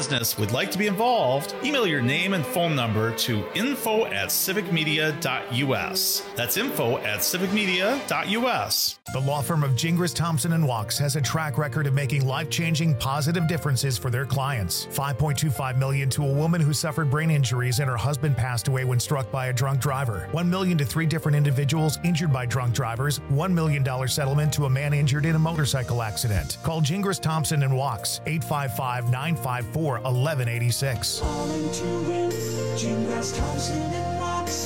business would like to be involved, email your name and phone number to info@civicmedia.us. That's info@civicmedia.us. The law firm of Gingras, Thompson & Wachs has a track record of making life-changing positive differences for their clients. $5.25 million to a woman who suffered brain injuries and her husband passed away when struck by a drunk driver. $1 million to 3 different individuals injured by drunk drivers. $1 million settlement to a man injured in a motorcycle accident. Call Gingras, Thompson & Wachs, 855-954-1186. Calling to win, Gingras, Thompson & Wachs,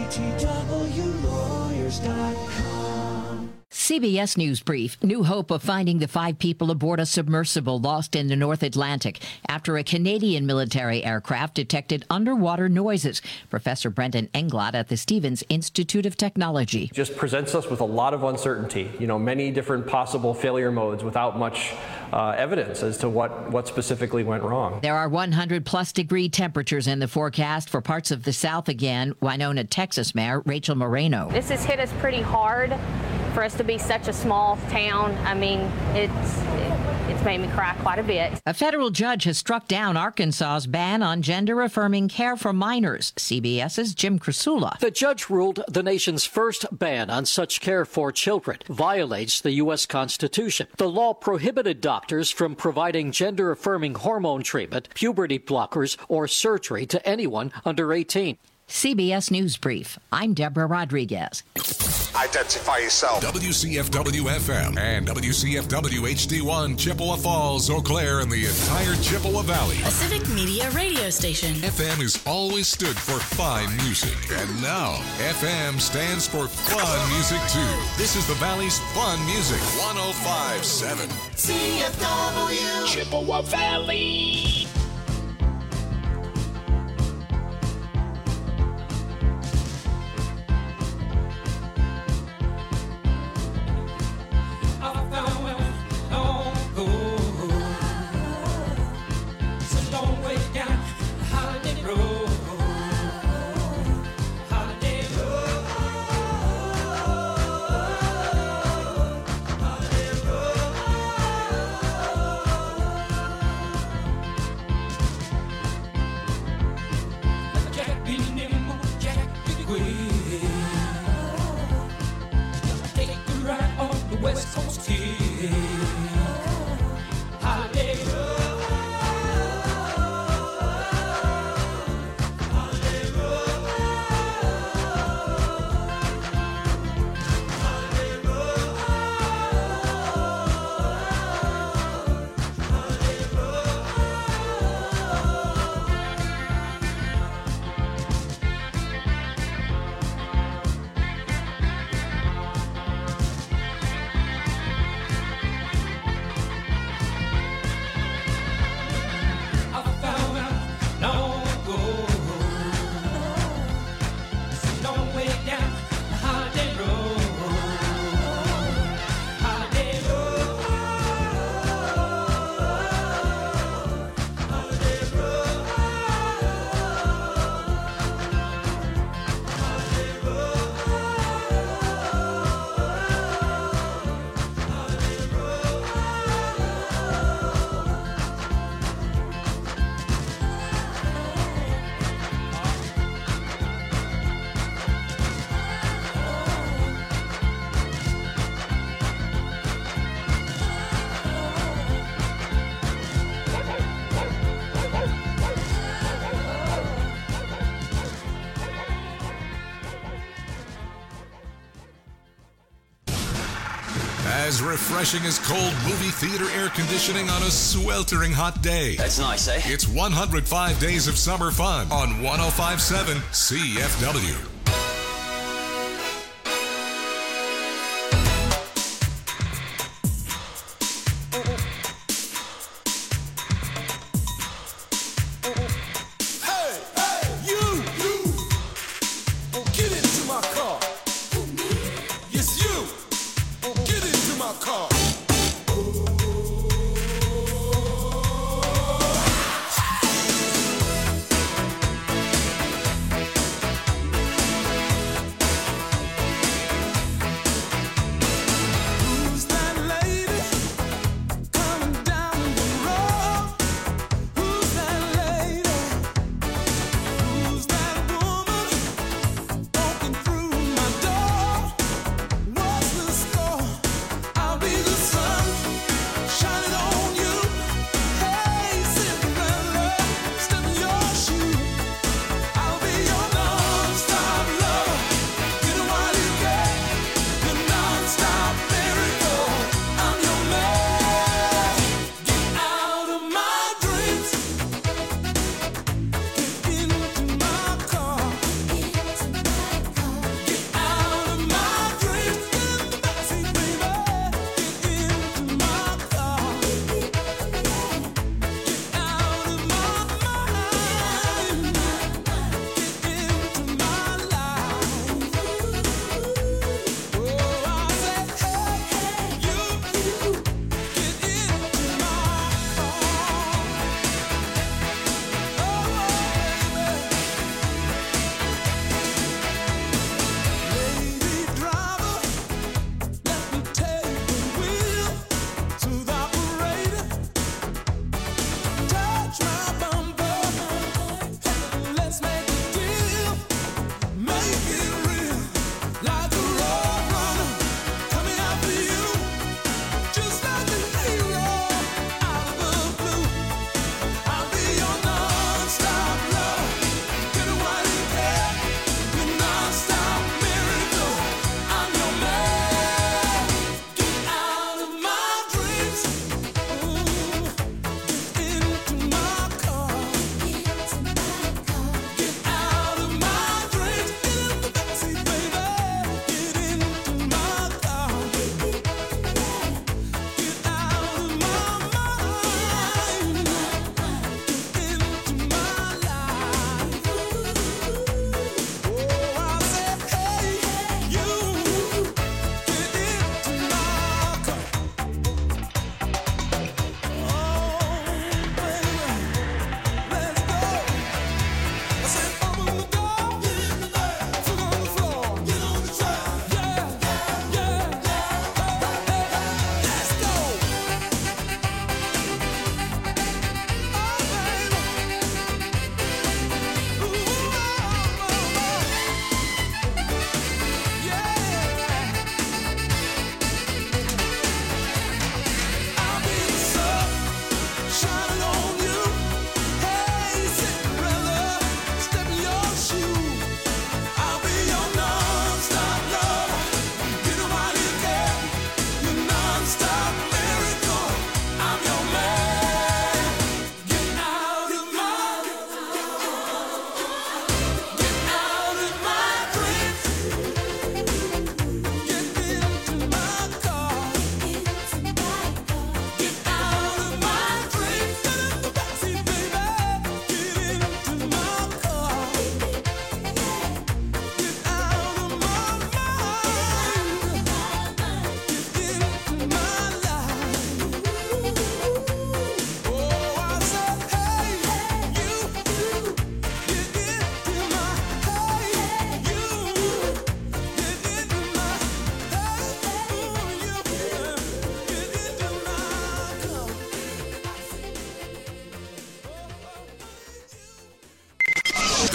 GTWlawyers.com. CBS News Brief. New hope of finding the 5 people aboard a submersible lost in the North Atlantic after a Canadian military aircraft detected underwater noises. Professor Brendan Englot at the Stevens Institute of Technology. Just presents us with a lot of uncertainty, many different possible failure modes without much evidence as to what specifically went wrong. There are 100-plus degree temperatures in the forecast for parts of the South again. Winona, Texas Mayor Rachel Moreno. This has hit us pretty hard for us to be such a small town. I mean, it's made me cry quite a bit. A federal judge has struck down Arkansas's ban on gender-affirming care for minors. CBS's Jim Krasula. The judge ruled the nation's first ban on such care for children violates the U.S. Constitution. The law prohibited doctors from providing gender-affirming hormone treatment, puberty blockers, or surgery to anyone under 18. CBS News Brief. I'm Deborah Rodriguez. Identify yourself. WCFW-FM and WCFW-HD1, Chippewa Falls, Eau Claire, and the entire Chippewa Valley. A Civic Media radio station. FM has always stood for fine music. And now, FM stands for fun music, too. This is the Valley's fun music. 105.7. CFW. Chippewa Valley. West Coast here. Holiday Road. Holiday Road. Holiday Road. Holiday As refreshing as cold movie theater air conditioning on a sweltering hot day. That's nice, eh? It's 105 days of summer fun on 105.7 CFW.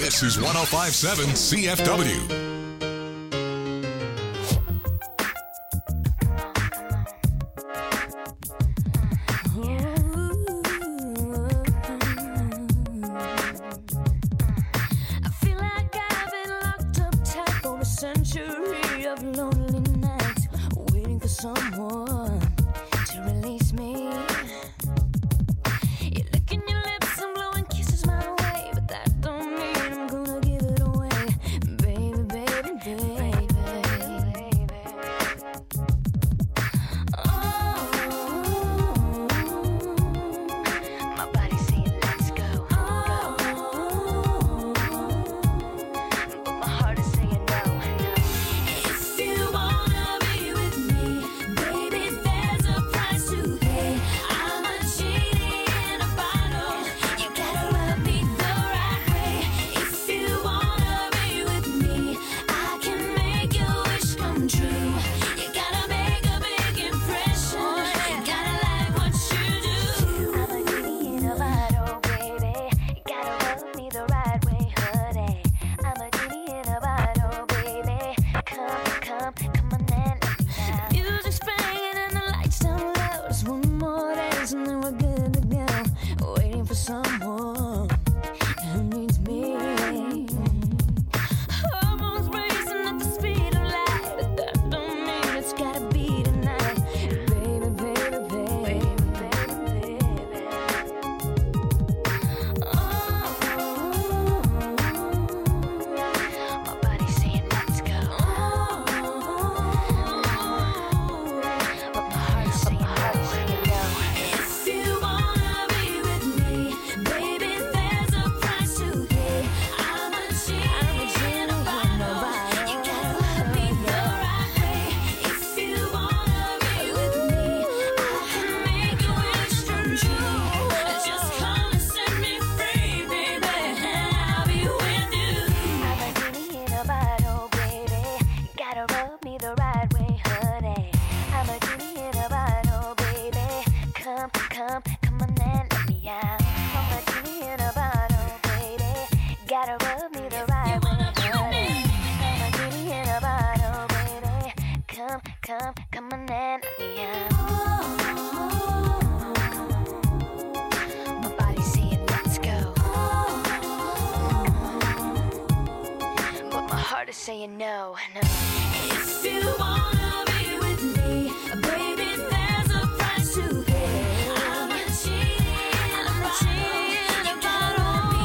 This is 105.7 CFW. Saying no, no. If you wanna be with me, baby, there's a price to pay. I'm a cheating about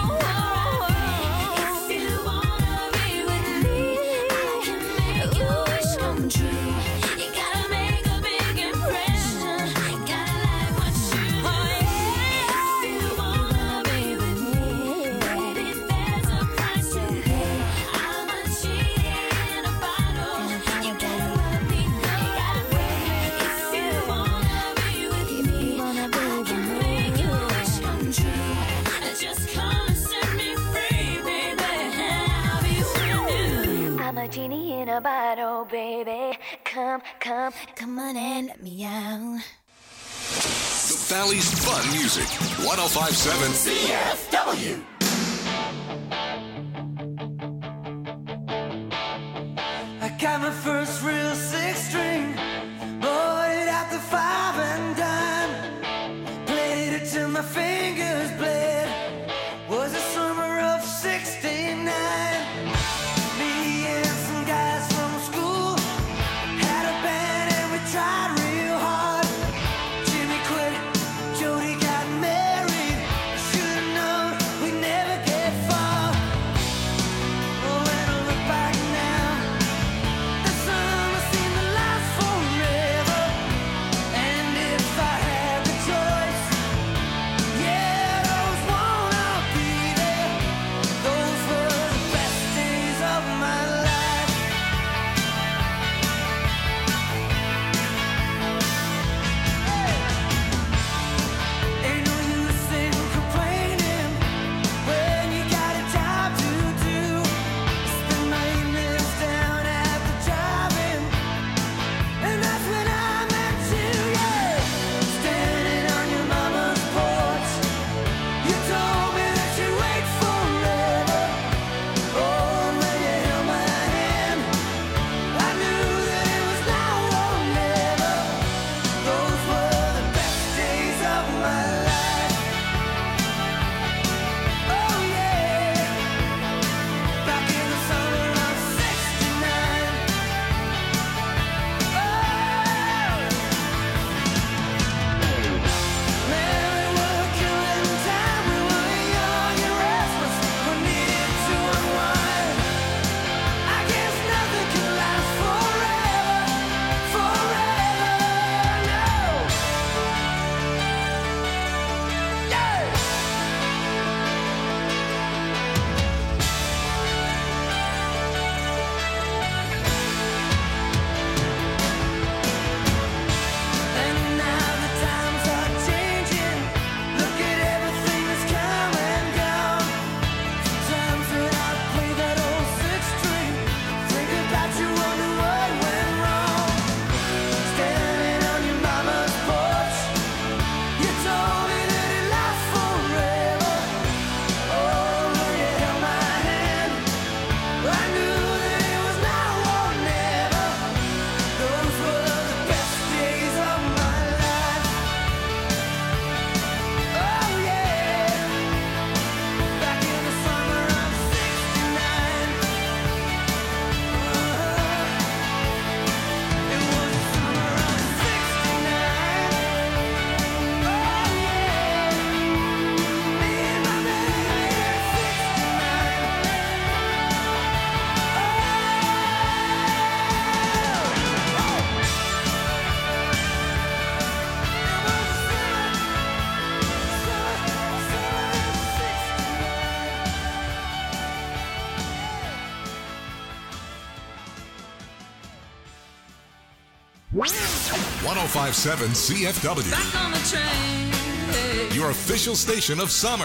If you wanna be with me, I can make your wish come true. You gotta make a big impression. Gotta like what you do. If you wanna be with me, baby, there's a price to pay. I'm a cheating about you gotta love me the right way. If you wanna be with me, I can make your wish come true. Just come and set me free, baby. I'll be with you. I'm a genie in a bottle, baby. Come on and let me out. The Valley's fun music. 105.7 CFW. I got my first real six string, bought it at the 5 and dime, played it till my fingers bled. Was the summer of '69. Me and some guys from school had a band and we tried real hard. Jimmy quit, Jody got married. Should've known we'd never get far. Oh, when I look back now, that summer seemed to last forever. 1057 CFW. Back on the train. Your official station of summer.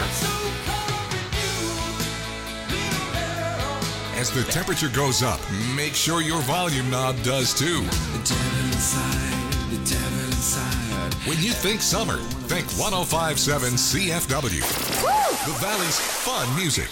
As the temperature goes up, make sure your volume knob does too. The devil inside, the devil inside. When you think summer, think 1057 CFW. The Valley's fun music.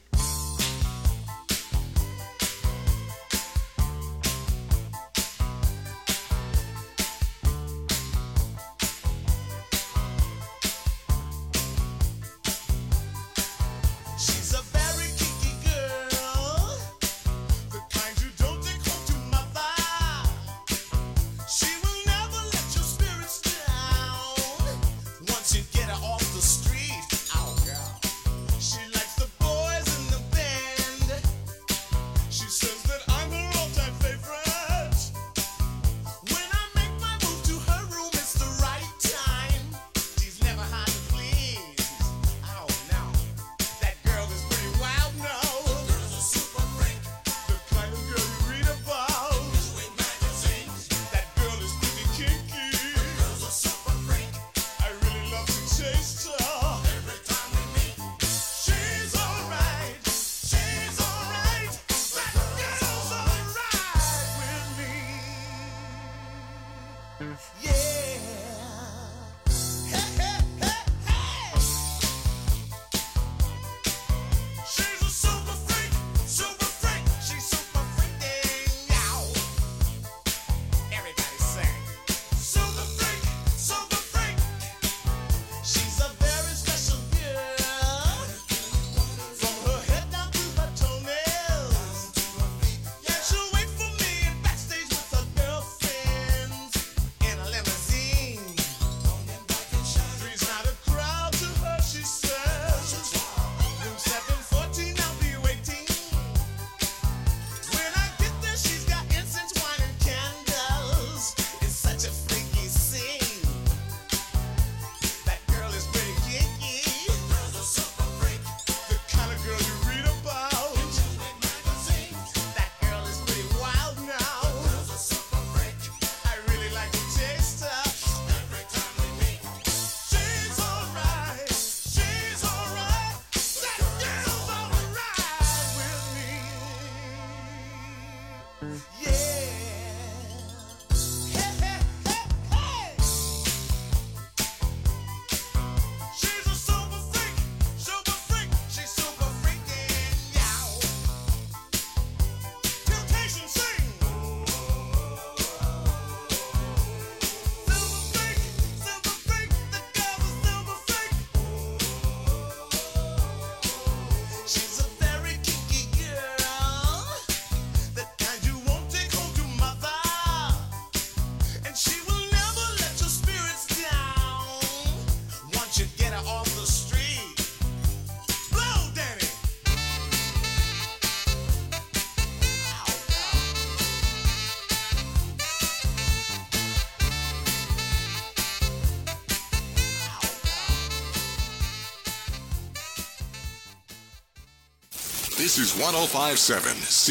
This is 1057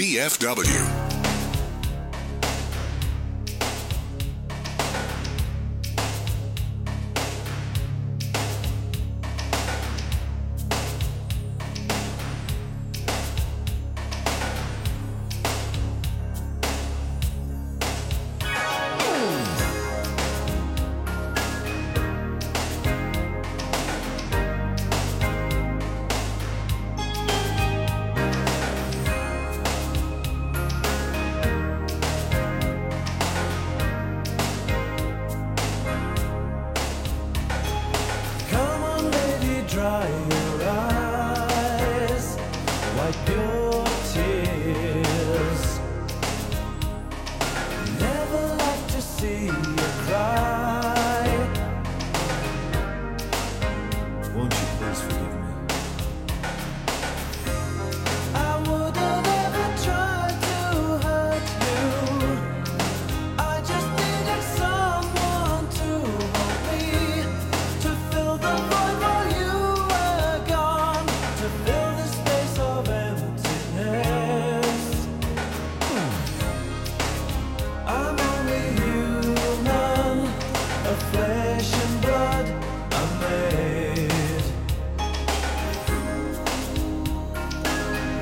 CFW.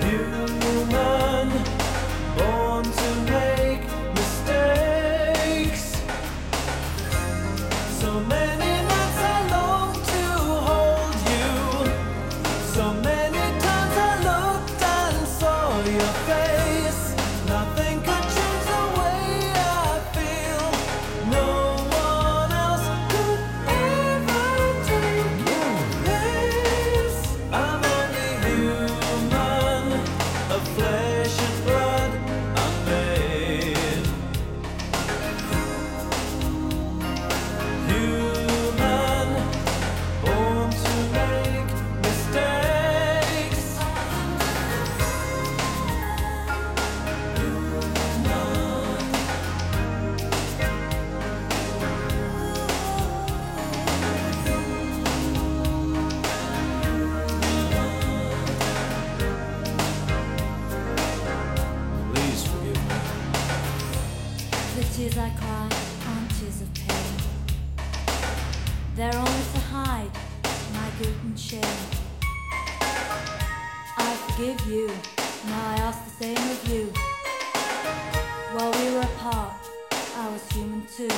Human, born to make mistakes. So many nights I long to hold you. So many times I looked and saw your face. Nothing could change the way I feel. No one else could ever take your place. I'm only human, of flesh and blood I'm made. Human, born to make mistakes. Please forgive me. The tears I cry aren't tears of pain. They're only to hide my guilt and shame. I forgive you, now I ask the same of you. While we were apart, I was human too.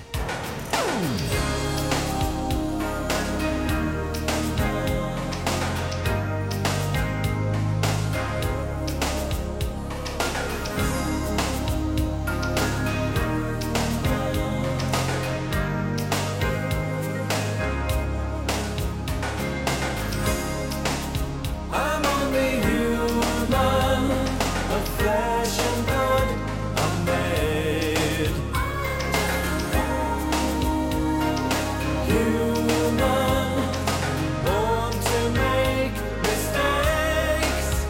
I'm only human, of flesh and blood I'm made. Human, born to make mistakes.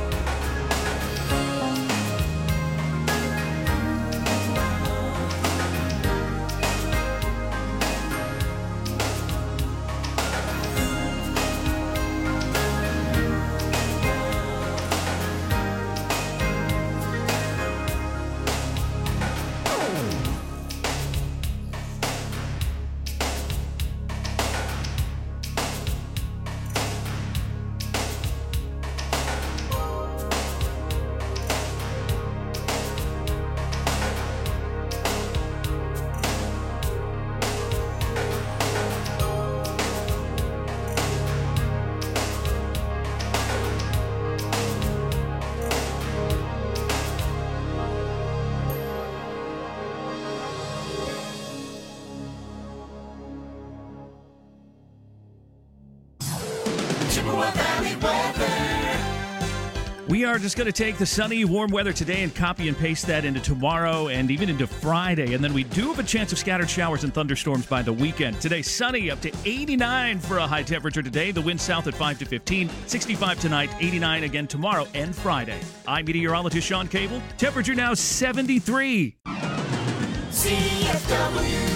We are just going to take the sunny, warm weather today and copy and paste that into tomorrow and even into Friday. And then we do have a chance of scattered showers and thunderstorms by the weekend. Today, sunny, up to 89 for a high temperature today. The wind south at 5 to 15, 65 tonight, 89 again tomorrow and Friday. I'm meteorologist Sean Cable. Temperature now 73. CFW.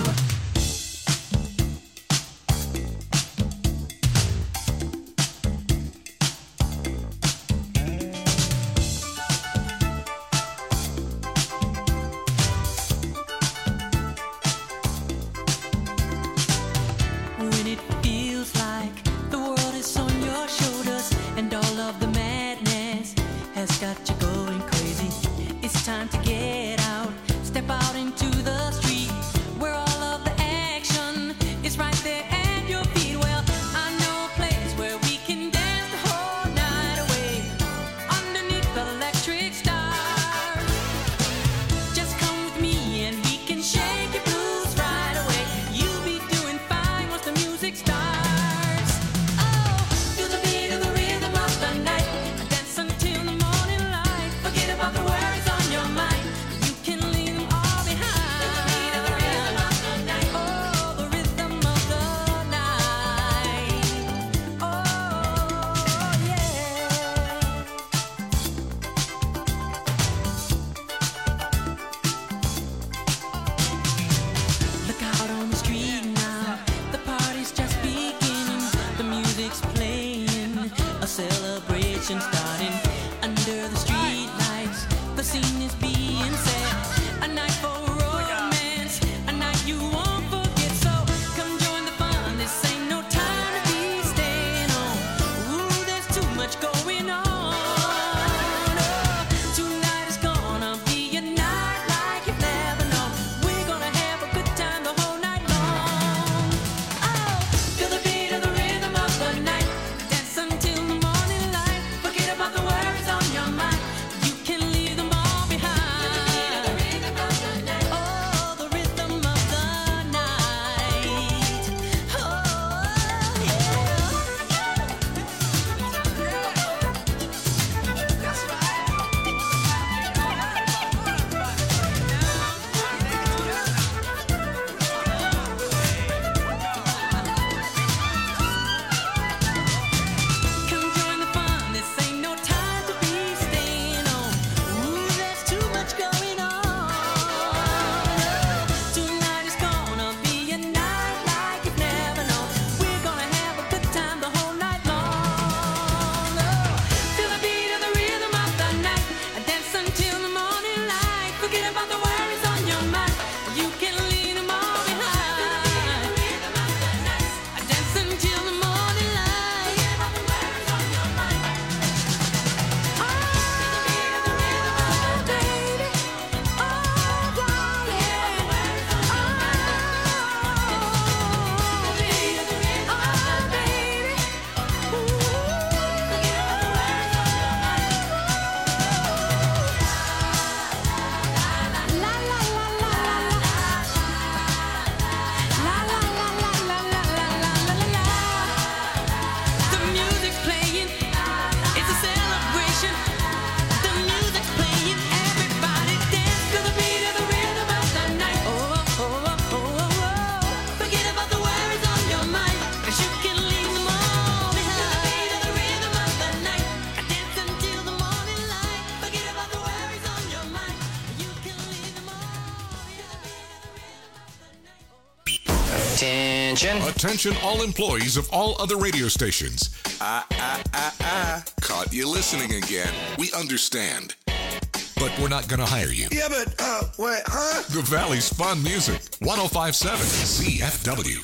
When it feels like the world is on your shoulders and all of the madness has got you going crazy, it's time to get out, step out into the street where all of the action is right there at your feet. Well, I know a place where we can dance the whole night away underneath the electric stars. Just come with me and we can shake your blues right away. You'll be doing fine once the music starts. Oh, feel the beat of the rhythm of the night. Dance until the morning light. Forget about the worries on your mind. You can leave them all behind. Feel the beat of the rhythm of the night. Oh, the rhythm of the night. Oh, yeah. Look out on the street now, the party's just beginning. The music's playing, a celebration starting. Under the street lights, the scene is being set. A night for romance, a night you won't forget. So come join the fun, this ain't no time to be staying home. Ooh, there's too much going on. Oh, Attention all employees of all other radio stations. Caught you listening again. We understand. But we're not going to hire you. Yeah, but, wait, huh? The Valley's Fun Music. 105.7 CFW.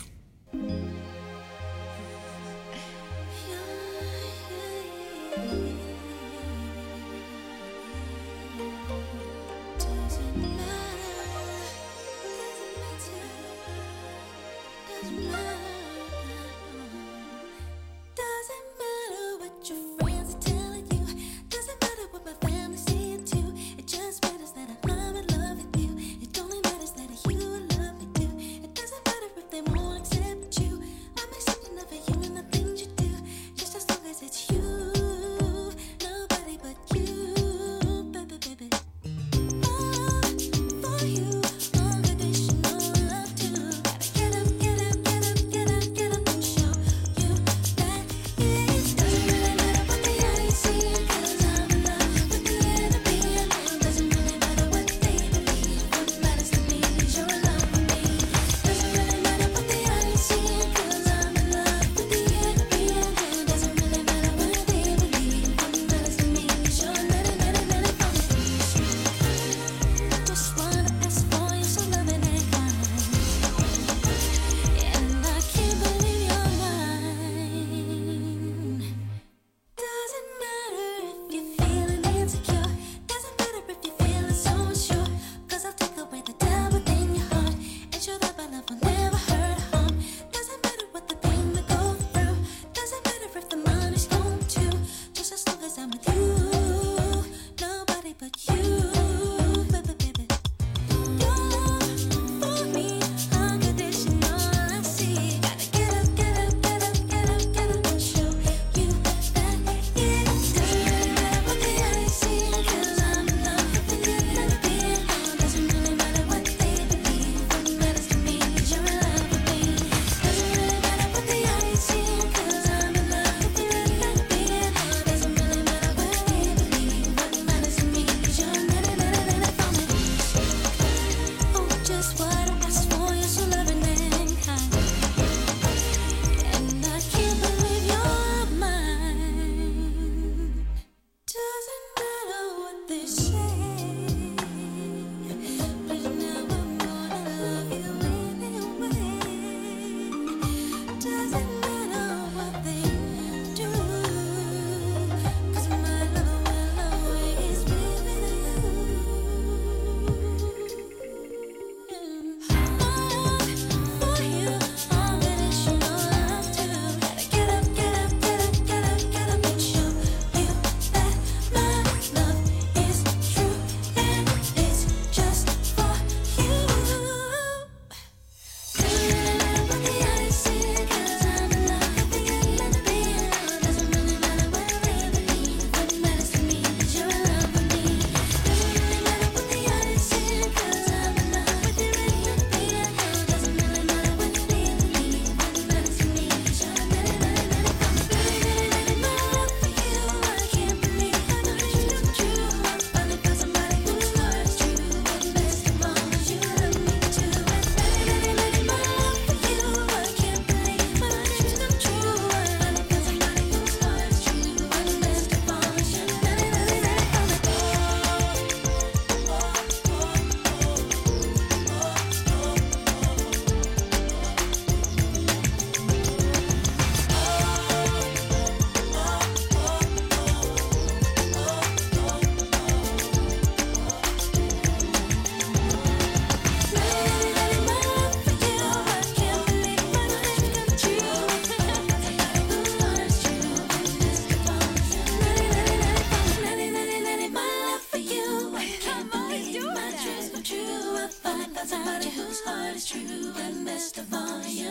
is true and best of all. You're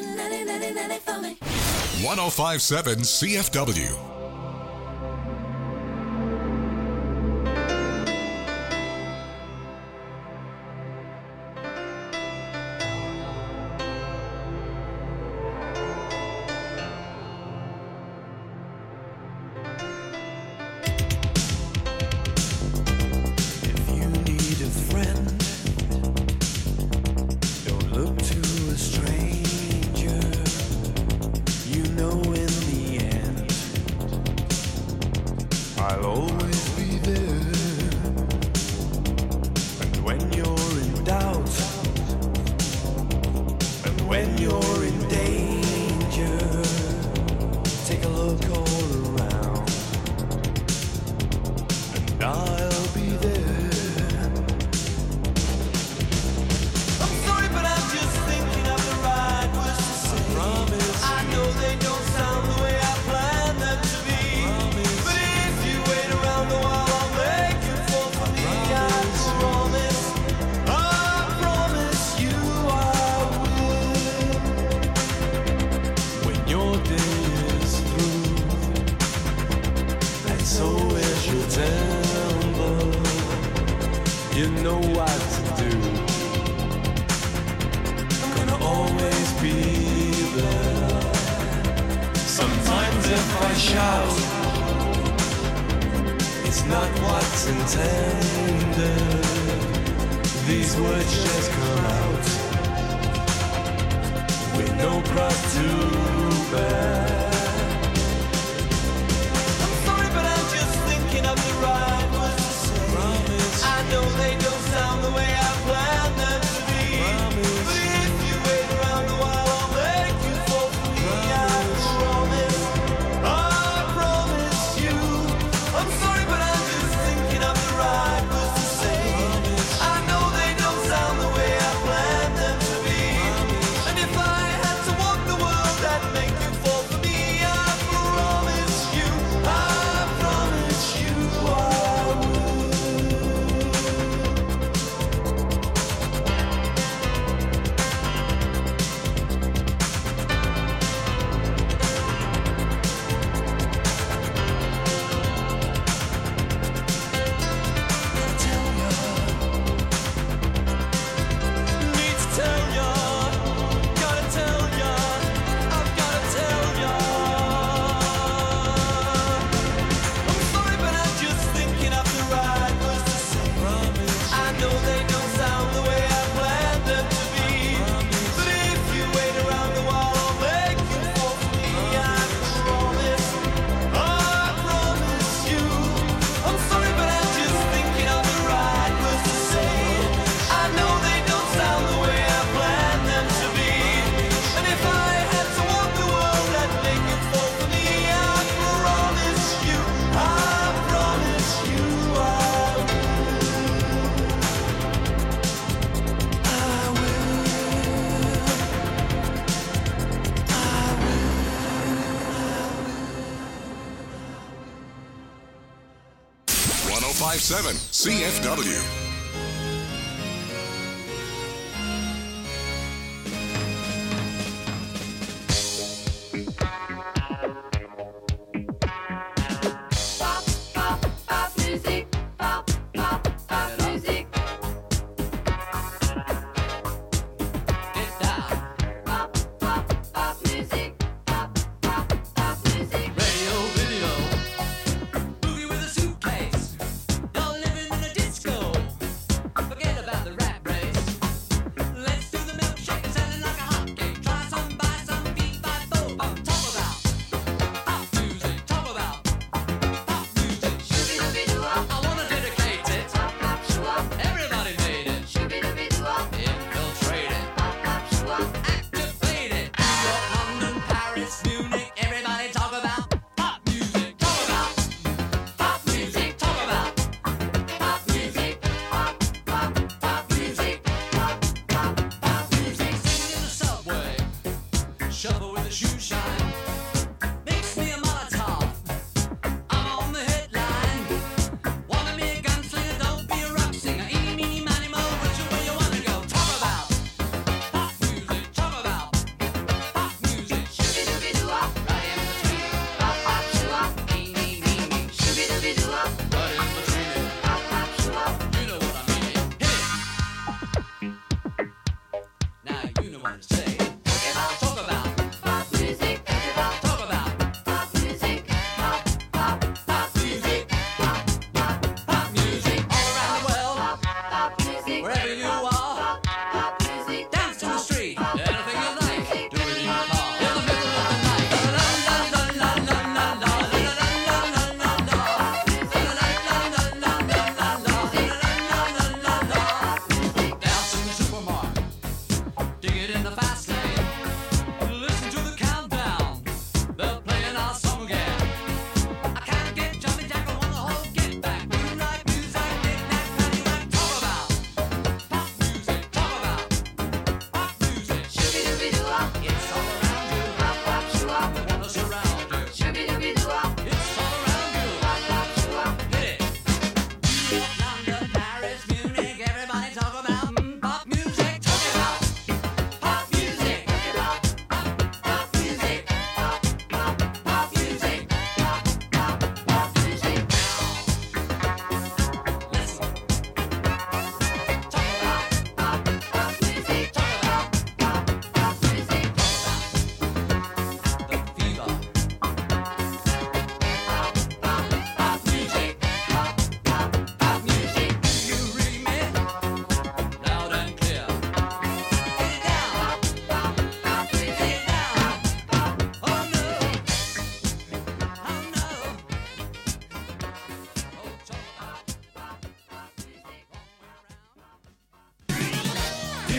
99 for me. 105.7 CFW. Don't look to a stranger. I'll always be there. And when you're in doubt, and when you're in danger, take a look all around, and I'll be there. I'm sorry, but I'm just thinking of the right words to say. I promise. I know they don't sound the way I planned them to be. But if you wait around a while, I'll make you fall for me. I promise you I will. When your day is through, and so is your temper, you know what to do. I'm gonna always be there. Sometimes if I shout, it's not what's intended. These words just come out with no cross to bear. I'm sorry, but I'm just thinking of the right words to say. Promise. I know they don't sound the way I planned them to be. Promise. But if you wait around a while, I'll make you fall for me. I promise you. I'm sorry, but I'm just thinking of the right words to say. I know they don't sound the way I planned them to be. And if I had to walk the world, I'd make you fall for me. I promise you I will. Need to tell ya, gotta tell ya, I've gotta tell ya. I'm sorry, but I'm just thinking of the right words to say. I know they don't sound the way I planned them to be. But if you wait around a while, I'll make you fall for me. I promise you. I'm sorry, but I'm just thinking of the right words to say. I know they don't sound the way I planned them to be. And if I had to walk the world, I'd make it fall for me. I promise you I will. 105.7 CFW. Radio, video, boogie with a suitcase. You're living in a disco.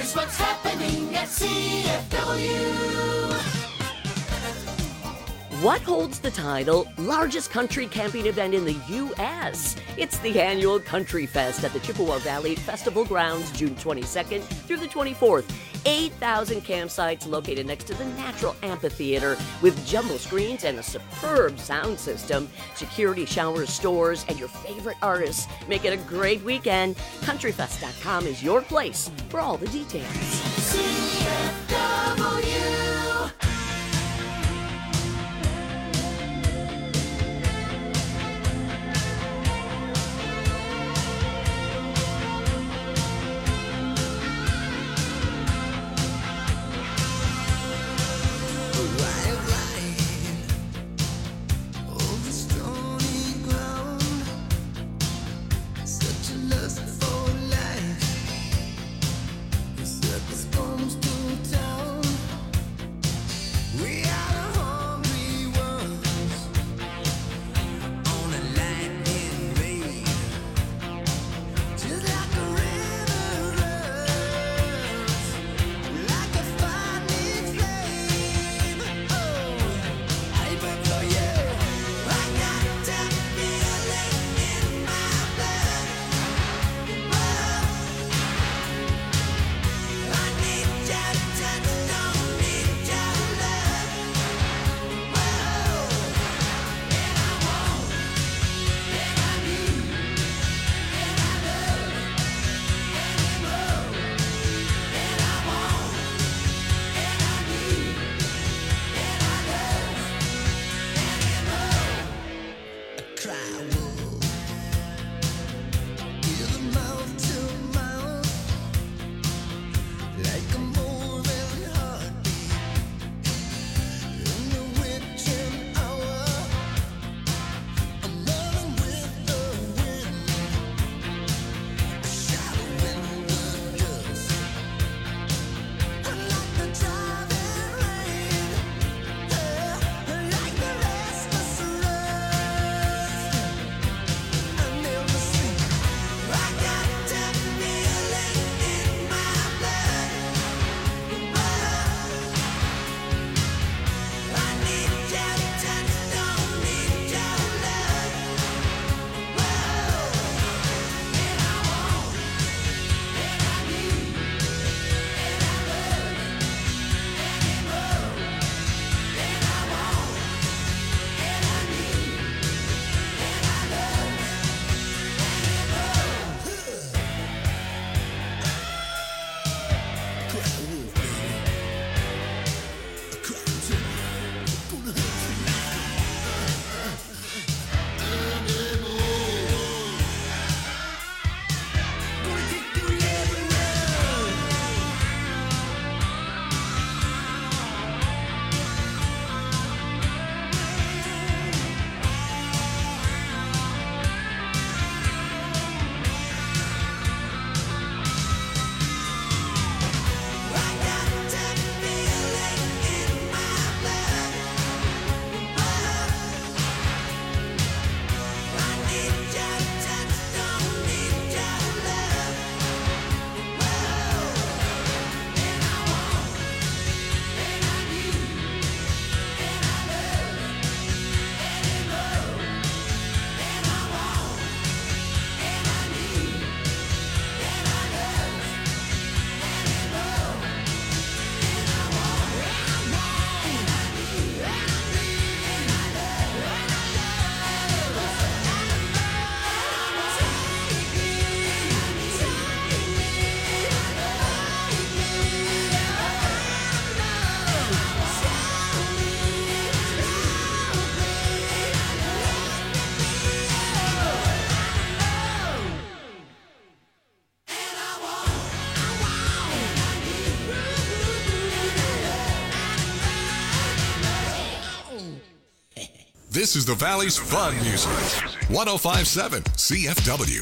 Here's what's happening at CFW. What holds the title largest country camping event in the U.S.? It's the annual Country Fest at the Chippewa Valley Festival Grounds, June 22nd through the 24th. 8,000 campsites located next to the Natural Amphitheater with jumbo screens and a superb sound system. Security showers, stores, and your favorite artists make it a great weekend. CountryFest.com is your place for all the details. CFW. This is the Valley's fun music. 105.7 CFW.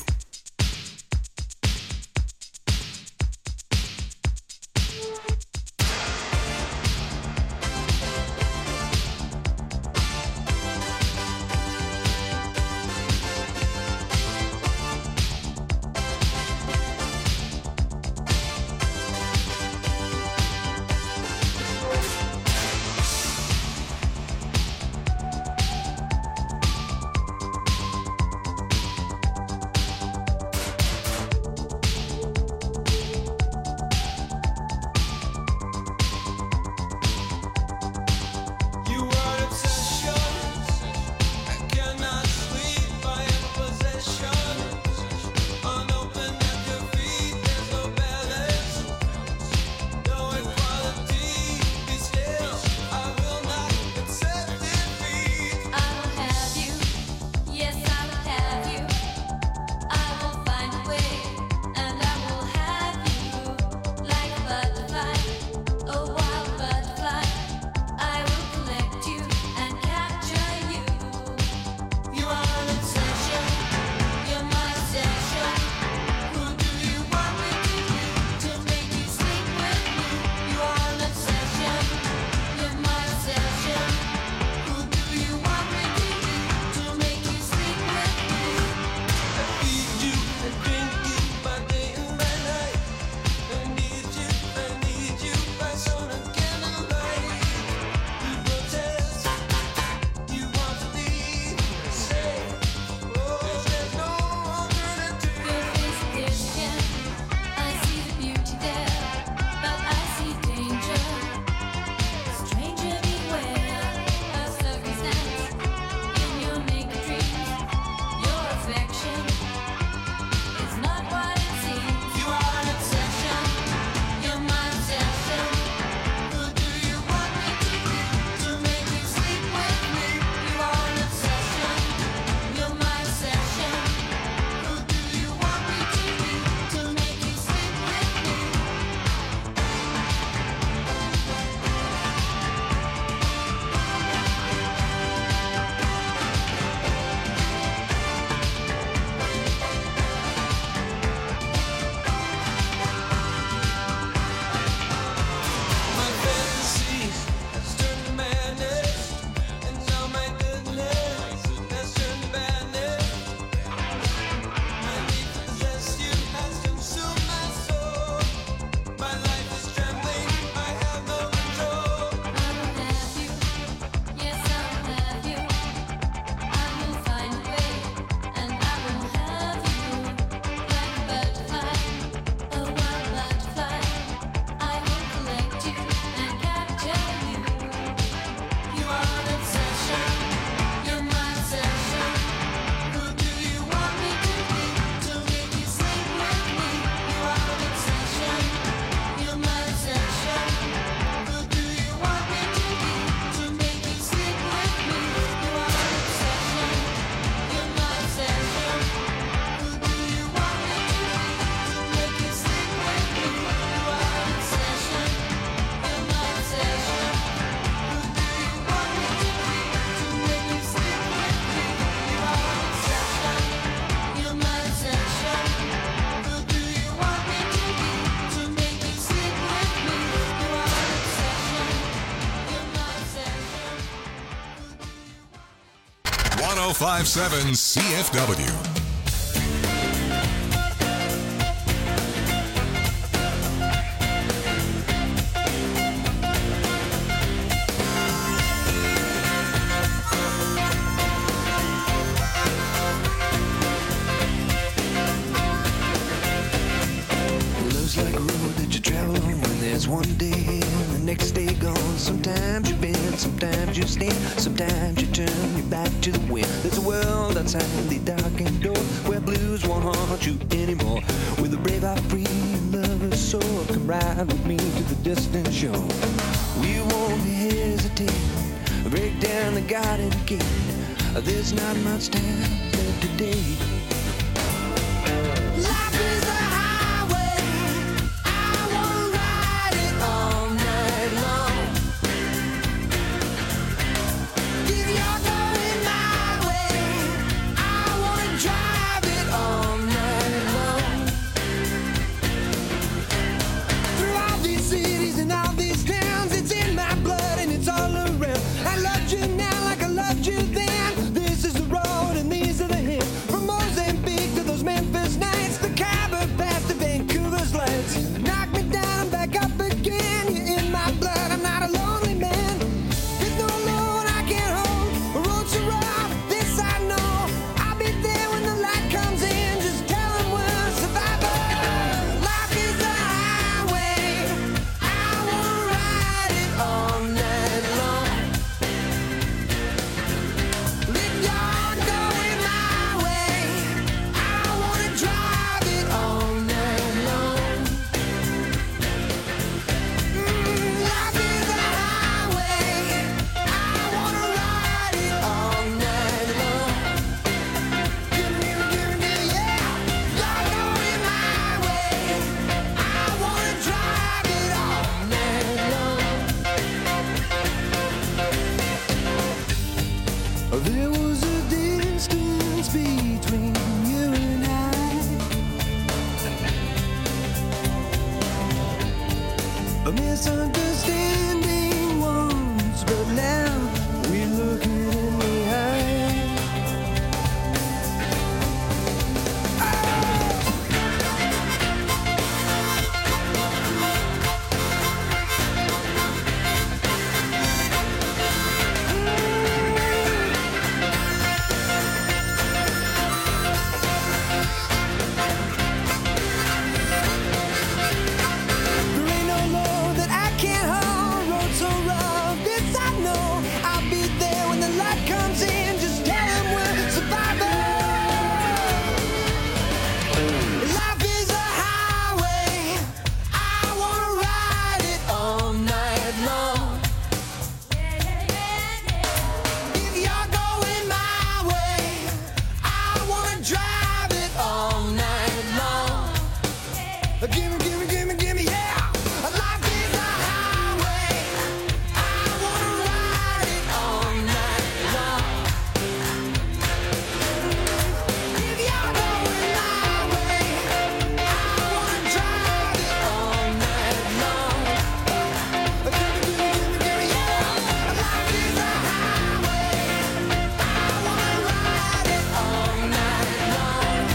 1057 CFW. Love's like a road that you travel on when there's one day and the next day gone. Sometimes you bend, sometimes you stand, sometimes you turn your back to the wind. There's a world outside the darkened door where blues won't haunt you anymore. With a brave heart free and lover's soul, come ride with me to the distant shore. We won't hesitate, break down the garden gate. There's not much time left today. Life is a highway, I wanna ride it all night long. If you're going my way, I wanna drive it all night long. Through all these cities and all these towns, it's in my blood and it's all around. I loved you now like I loved you then. This is the road and these are the hills. From Mozambique to those Memphis nights, the Khyber Pass to Vancouver's lights. Knock me down and back up again. You're in my blood, I'm not a lonely man. There's no load I can't hold. A road so rough, this I know. I'll be there when the light comes in. Just tell them we're survivors. Life is a highway, I wanna ride it all night long. If you're going my way, I wanna drive it all night long. Life is a highway, I wanna ride it all night long. Give me, yeah. You're going my way, I wanna drive it all night long. There was a distance between you and I, a misunderstanding once, but now we look it in the eye. There ain't no load that I can't hold. Road so rough, this I know. I'll be there when the light comes in. Just tell them we're survivors. Life is a highway, I wanna ride it all night long. If you're going my way, I wanna drive it all night long. Gimme, yeah. Life is a highway, I wanna ride it all night long. If you're going my way, I wanna drive it all night long. Gimme, yeah. Life is a highway, I wanna ride it all night long.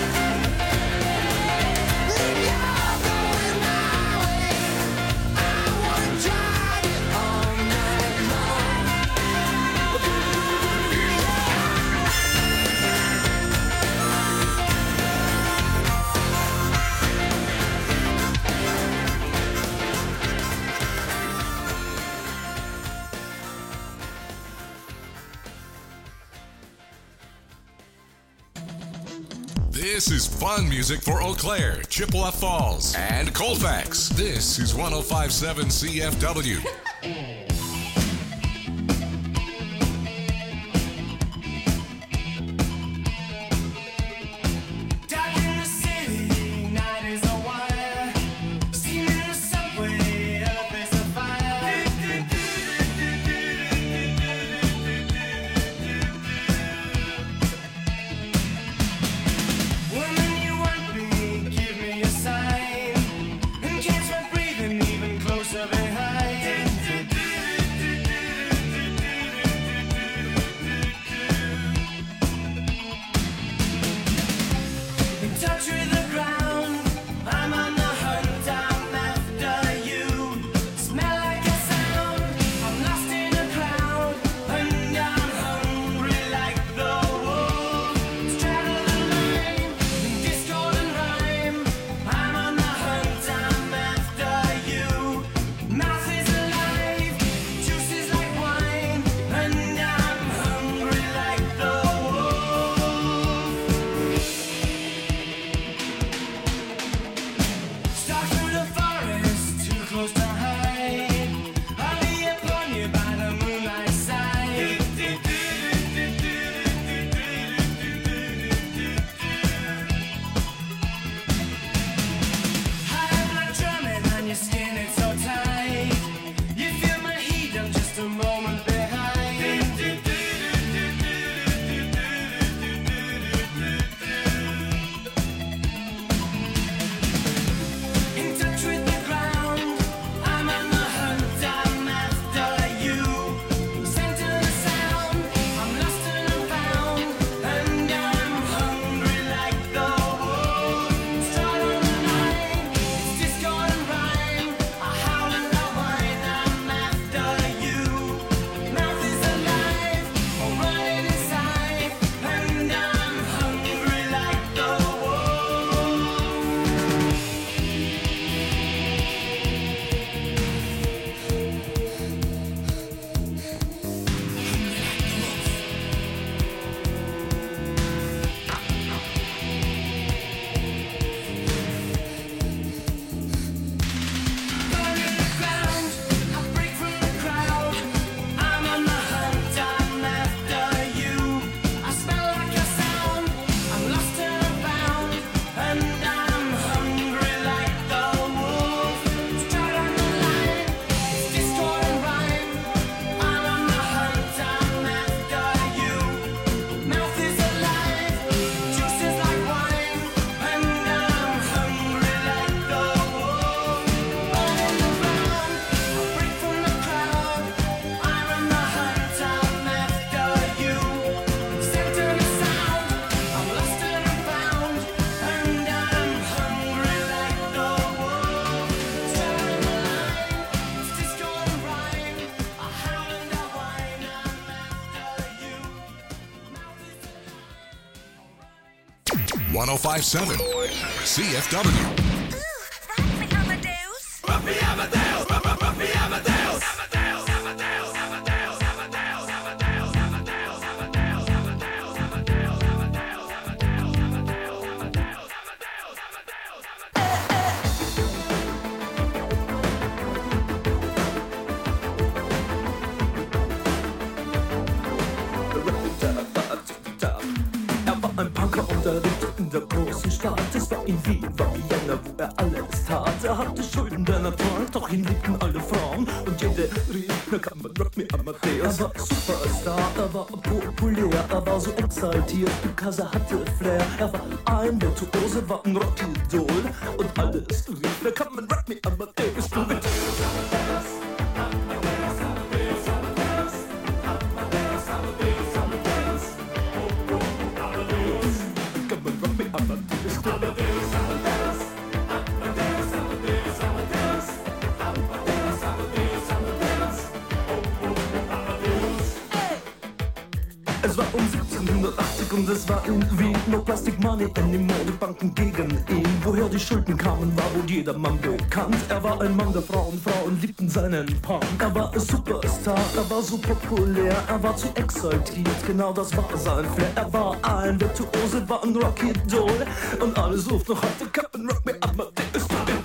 If you're going my way, I wanna drive it all night long. This is fun music for Eau Claire, Chippewa Falls, and Colfax. This is 1057 CFW. Dark in the city, night is a wire. Steam in the subway, earth is a fire. Woman, you want me, give me a sign. And catch my breathing even closer behind. 1057 CFW. Ein Punker unterwegs in der großen Stadt. Es war in Wien, war Vienna, wo er alles tat. Er hatte Schulden, denn er trank, doch ihn liebten alle Frauen. Und jede rief, na kann man Rock Me Amadeus. Er war Superstar, er war populär, er war so exaltiert, because er hatte Flair. Er war ein Virtuose, war ein Rockidol. Und alles rief, na kann man Rock Me Amadeus. Du mit Es war um 1780 und es war in Wien. No Plastic Money anymore, die Banken gegen ihn. Woher die Schulden kamen, war wohl jedermann bekannt. Er war ein Mann der Frauen, Frauen liebten seinen Punk. Er war ein Superstar, er war so populär, er war zu exaltiert, genau das war sein Flair. Er war ein Virtuose, war ein Rockidol. Und alle suchten noch heute, Captain Rock Me Amadeus.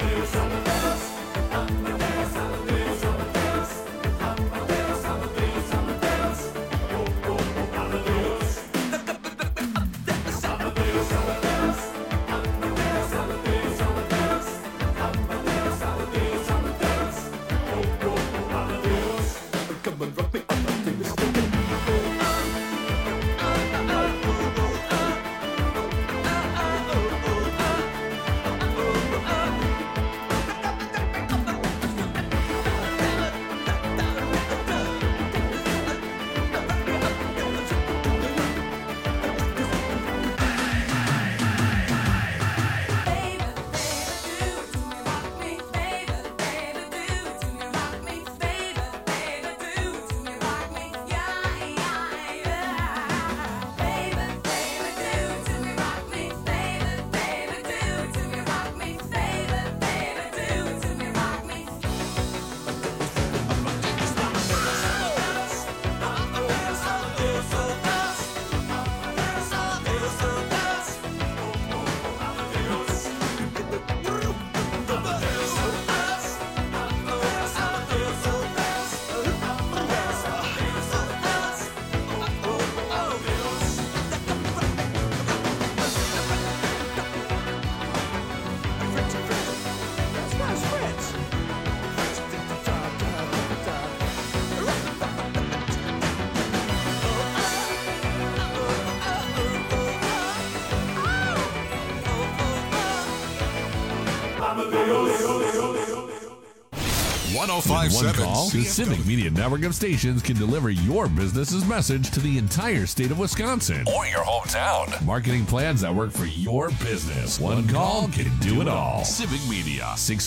One call, the Civic Media Network of stations can deliver your business's message to the entire state of Wisconsin Or your hometown. Marketing plans that work for your business. One call can do it all. Civic Media,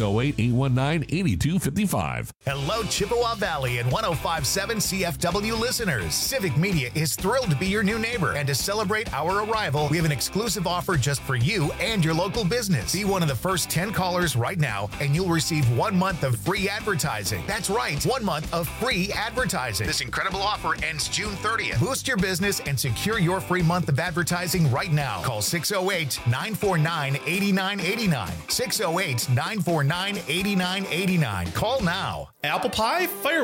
608-819-8255. Hello, Chippewa Valley and 1057 CFW listeners. Civic Media is thrilled to be your new neighbor. And to celebrate our arrival, we have an exclusive offer just for you and your local business. Be one of the first 10 callers right now, and you'll receive 1 month of free advertising. That's right, 1 month of free advertising. This incredible offer ends June 30th. Boost your business and secure your free month of advertising right now. Call 608-949-8989. 608-949-8989. Call now. Apple pie? Fireworks.